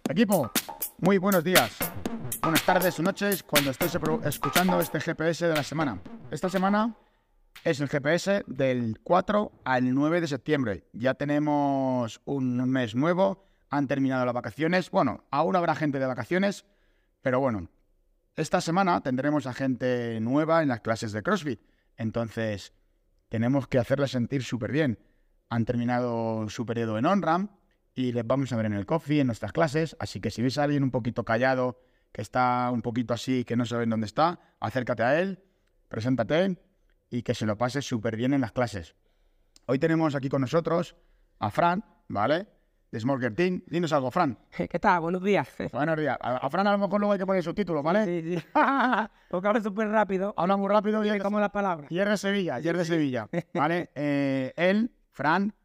Equipo, muy buenos días, buenas tardes o noches cuando estéis escuchando este GPS de la semana. Esta semana es el GPS del 4 al 9 de septiembre. Ya tenemos un mes nuevo, han terminado las vacaciones. Bueno, aún habrá gente de vacaciones, pero bueno, esta semana tendremos a gente nueva en las clases de CrossFit. Entonces, tenemos que hacerles sentir súper bien. Han terminado su periodo en OnRamp y les vamos a ver en el coffee, en nuestras clases. Así que si ves a alguien un poquito callado, que está un poquito así, que no saben dónde está, acércate a él, preséntate y que se lo pase súper bien en las clases. Hoy tenemos aquí con nosotros a Fran, ¿vale? De Smoker Team. Dinos algo, Fran. ¿Qué tal? Buenos días. Buenos días. A Fran a lo mejor luego hay que poner subtítulos, ¿vale? Sí. Porque habla súper rápido. Habla muy rápido y como las palabras. Y es de Sevilla, ¿vale? Él, Fran,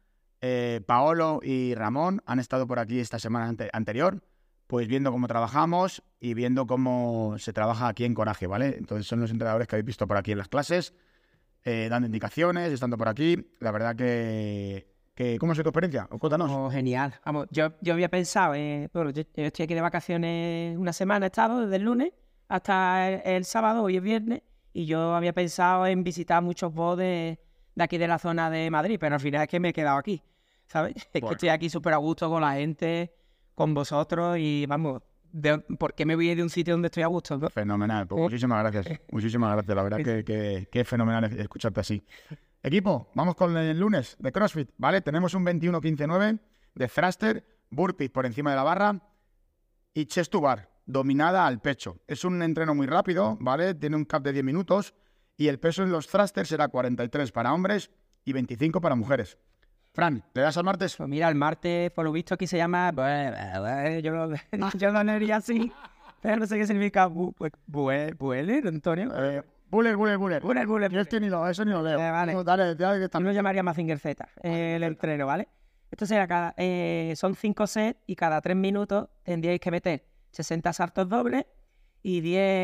Paolo y Ramón han estado por aquí esta semana anterior, pues viendo cómo trabajamos y viendo cómo se trabaja aquí en Coraje, ¿vale? Entonces son los entrenadores que habéis visto por aquí en las clases, dando indicaciones, estando por aquí. La verdad que ¿cómo ha sido tu experiencia? Cuéntanos. Oh, genial. Vamos, yo había pensado, bueno, yo estoy aquí de vacaciones una semana, he estado desde el lunes hasta el sábado, hoy es viernes, y yo había pensado en visitar muchos bots de aquí de la zona de Madrid, pero al final es que me he quedado aquí, ¿sabes? Es que estoy aquí súper a gusto con la gente, con vosotros y vamos, ¿por qué me voy de un sitio donde estoy a gusto, no? Fenomenal, pues muchísimas gracias, la verdad que es fenomenal escucharte así. Equipo, vamos con el lunes de CrossFit, ¿vale? Tenemos un 21-15-9 de thruster, burpees por encima de la barra y chest to bar, dominada al pecho. Es un entreno muy rápido, ¿vale? Tiene un cap de 10 minutos y el peso en los thrusters será 43 para hombres y 25 para mujeres. Fran, ¿le das al martes? Pues mira, el martes, por lo visto aquí se llama... yo lo leería así, pero no sé qué significa bueler, Antonio. Buller. Buller. Eso ni lo leo. Vale. No, dale, que Yo lo llamaría Mazinger Z, el entreno, ¿vale? Esto será son 5 sets y cada 3 minutos tendríais que meter 60 saltos dobles y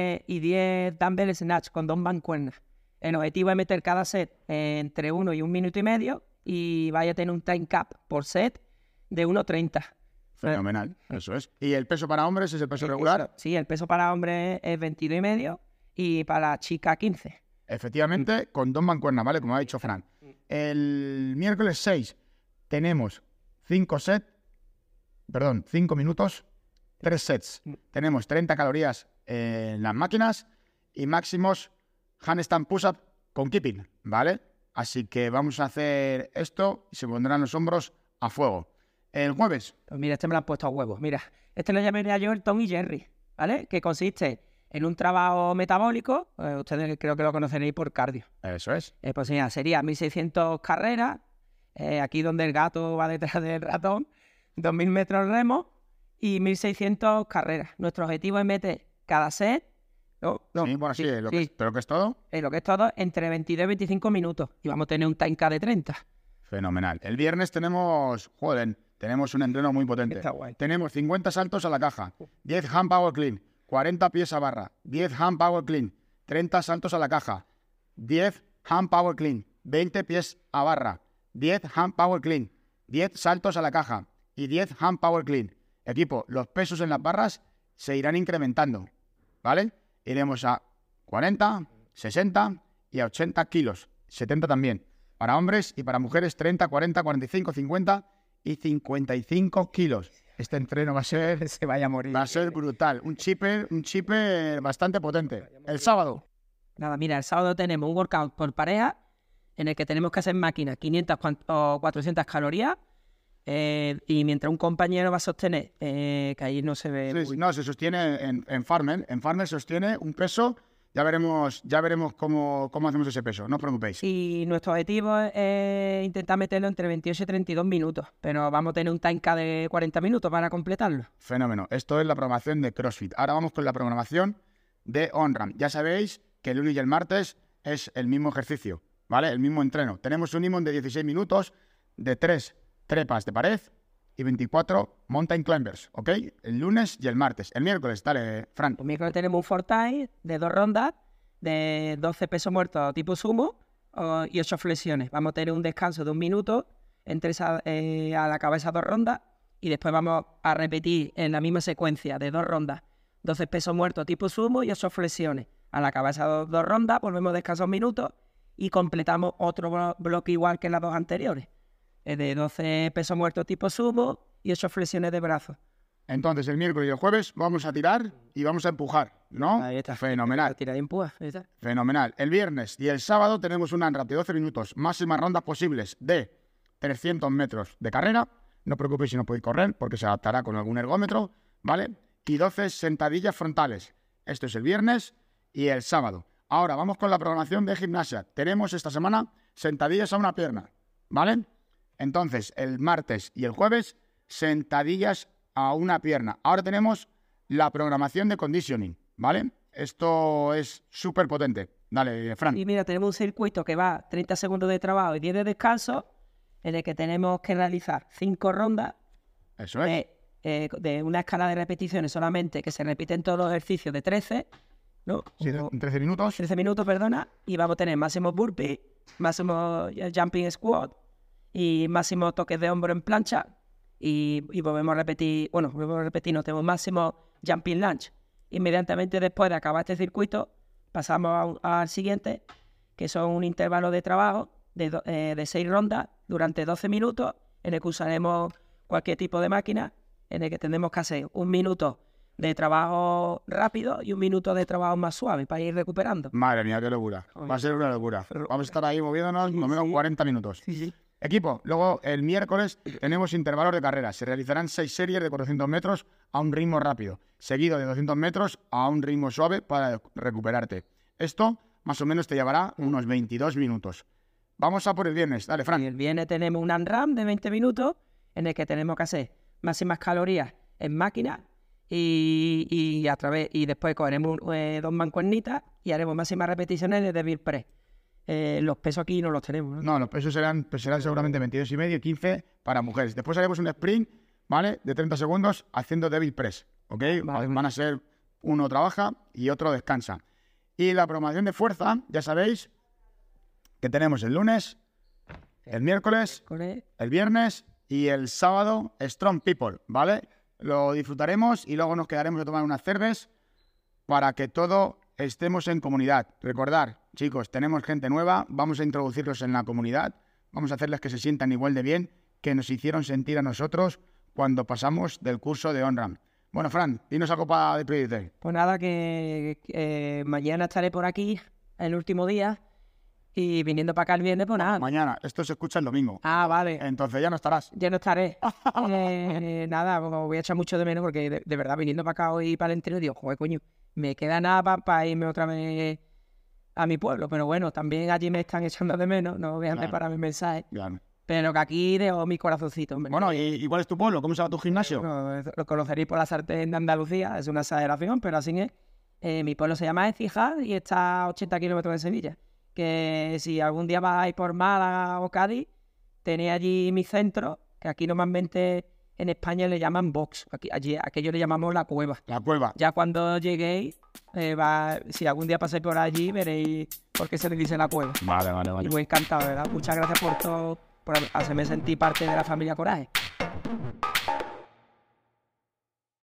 10 dumbbell snatch con 2 mancuernas. El objetivo es meter cada set entre 1 y 1 minuto y medio y vaya a tener un time cap por set de 1.30. Fenomenal, eso es. ¿Y el peso para hombres es el peso regular? Sí, el peso para hombres es 22,5 y para chica 15. Efectivamente, con 2 mancuernas, ¿vale? Como ha dicho Fran. El miércoles 6 tenemos 5 minutos, 3 sets. Tenemos 30 calorías en las máquinas y máximos handstand push-up con keeping, ¿vale? Así que vamos a hacer esto y se pondrán los hombros a fuego. El jueves. Pues mira, este me lo han puesto a huevos. Mira, este lo llamaría yo el Tom y Jerry, ¿vale? Que consiste en un trabajo metabólico, ustedes creo que lo conoceréis por cardio. Eso es. Pues mira, sería 1.600 carreras, aquí donde el gato va detrás del ratón, 2.000 metros remo y 1.600 carreras. Nuestro objetivo es meter cada set... pero ¿qué es todo? Lo que es todo entre 22 y 25 minutos y vamos a tener un time cap de 30. Fenomenal. El viernes tenemos un entreno muy potente. Está guay. Tenemos 50 saltos a la caja, 10 hand power clean, 40 pies a barra, 10 hand power clean, 30 saltos a la caja, 10 hand power clean, 20 pies a barra, 10 hand power clean, 10 saltos a la caja y 10 hand power clean. Equipo, los pesos en las barras se irán incrementando, ¿vale? Iremos a 40, 60 y a 80 kilos, 70 también. Para hombres y para mujeres 30, 40, 45, 50 y 55 kilos. Este entreno va a ser... Se vaya a morir. Va a ser brutal. Un chipper bastante potente. El sábado. Nada, mira, el sábado tenemos un workout por pareja en el que tenemos que hacer máquinas 500 o 400 calorías y mientras un compañero va a sostener, que ahí no se ve... Sí, no, se sostiene en Farmer. En Farmer sostiene un peso... Ya veremos cómo hacemos ese peso, no os preocupéis. Y nuestro objetivo es intentar meterlo entre 28 y 32 minutos, pero vamos a tener un time cap de 40 minutos para completarlo. Fenómeno. Esto es la programación de CrossFit. Ahora vamos con la programación de OnRamp. Ya sabéis que el lunes y el martes es el mismo ejercicio, ¿vale? El mismo entreno. Tenemos un IMON de 16 minutos, de 3 trepas de pared y 24 mountain climbers, ¿ok? El lunes y el martes. El miércoles, dale, Fran. El miércoles tenemos un Fortnite de 2 rondas, de 12 pesos muertos tipo sumo y 8 flexiones. Vamos a tener un descanso de 1 minuto entre a la cabeza 2 rondas y después vamos a repetir en la misma secuencia de 2 rondas 12 pesos muertos tipo sumo y 8 flexiones. Al acabar esas 2 rondas, volvemos a descansar un minuto y completamos otro bloque igual que las 2 anteriores, de 12 pesos muertos tipo sumo y 8 flexiones de brazos. Entonces, el miércoles y el jueves vamos a tirar y vamos a empujar, ¿no? Ahí está. Fenomenal. Tira y empuja. Ahí está. Fenomenal. El viernes y el sábado tenemos un AMRAP de 12 minutos, máximas rondas posibles de 300 metros de carrera. No os preocupéis si no podéis correr, porque se adaptará con algún ergómetro, ¿vale? Y 12 sentadillas frontales. Esto es el viernes y el sábado. Ahora, vamos con la programación de gimnasia. Tenemos esta semana sentadillas a una pierna, ¿vale? Entonces, el martes y el jueves, sentadillas a una pierna. Ahora tenemos la programación de conditioning, ¿vale? Esto es súper potente. Dale, Fran. Y mira, tenemos un circuito que va 30 segundos de trabajo y 10 de descanso, en el que tenemos que realizar 5 rondas Eso es. de una escala de repeticiones solamente, que se repiten todos los ejercicios de 13, ¿no? Sí, en 13 minutos. 13 minutos, perdona, y vamos a tener máximo burpee, máximo jumping squat y máximo toques de hombro en plancha y volvemos a repetir, no, tenemos máximo jumping lunge. Inmediatamente después de acabar este circuito, pasamos al siguiente, que son un intervalo de trabajo de 6 rondas durante 12 minutos, en el que usaremos cualquier tipo de máquina, en el que tendremos que hacer 1 minuto de trabajo rápido y 1 minuto de trabajo más suave para ir recuperando. Madre mía, qué locura. Va a ser una locura. Vamos a estar ahí moviéndonos más o menos 40 minutos. Sí. Equipo, luego el miércoles tenemos intervalos de carrera. Se realizarán 6 series de 400 metros a un ritmo rápido, seguido de 200 metros a un ritmo suave para recuperarte. Esto más o menos te llevará unos 22 minutos. Vamos a por el viernes. Dale, Fran. Y el viernes tenemos un AMRAP de 20 minutos en el que tenemos que hacer máximas calorías en máquina y después cogeremos 2 mancuernitas y haremos máximas repeticiones de Devil Press. Los pesos aquí no los tenemos, ¿no? No, los pesos serán seguramente 22,5 y 15 para mujeres. Después haremos un sprint, ¿vale? De 30 segundos haciendo Devil Press, ¿ok? Vale. Van a ser, uno trabaja y otro descansa. Y la programación de fuerza, ya sabéis que tenemos el lunes, el miércoles, el viernes y el sábado Strong People, ¿vale? Lo disfrutaremos y luego nos quedaremos a tomar unas cervezas para que todo estemos en comunidad. Recordad, chicos, tenemos gente nueva, vamos a introducirlos en la comunidad, vamos a hacerles que se sientan igual de bien que nos hicieron sentir a nosotros cuando pasamos del curso de OnRAM. Bueno, Fran, dinos algo para despedirte. Pues nada, que mañana estaré por aquí, el último día, y viniendo para acá el viernes, pues nada. Mañana, esto se escucha el domingo. Ah, vale. Entonces ya no estarás. Ya no estaré. Nada, pues voy a echar mucho de menos porque de verdad, viniendo para acá hoy para el entreno, digo, joder, coño, me queda nada para irme otra vez a mi pueblo. Pero bueno, también allí me están echando de menos, no voy a preparar mi mensaje. Claro. Pero que aquí dejo mi corazoncito, hombre. Bueno, ¿y cuál es tu pueblo? ¿Cómo se llama tu gimnasio? Bueno, lo conoceréis por la sartén de Andalucía, es una exageración, pero así es. Mi pueblo se llama Écija y está a 80 kilómetros de Sevilla. Que si algún día vais por Málaga o Cádiz, tenéis allí mi centro, que aquí normalmente en España le llaman box. Aquello le llamamos la cueva. La cueva. Ya cuando lleguéis, si algún día pasáis por allí, veréis por qué se le dice la cueva. Vale. Y muy encantado, ¿verdad? Muchas gracias por todo, por hacerme sentir parte de la familia Coraje.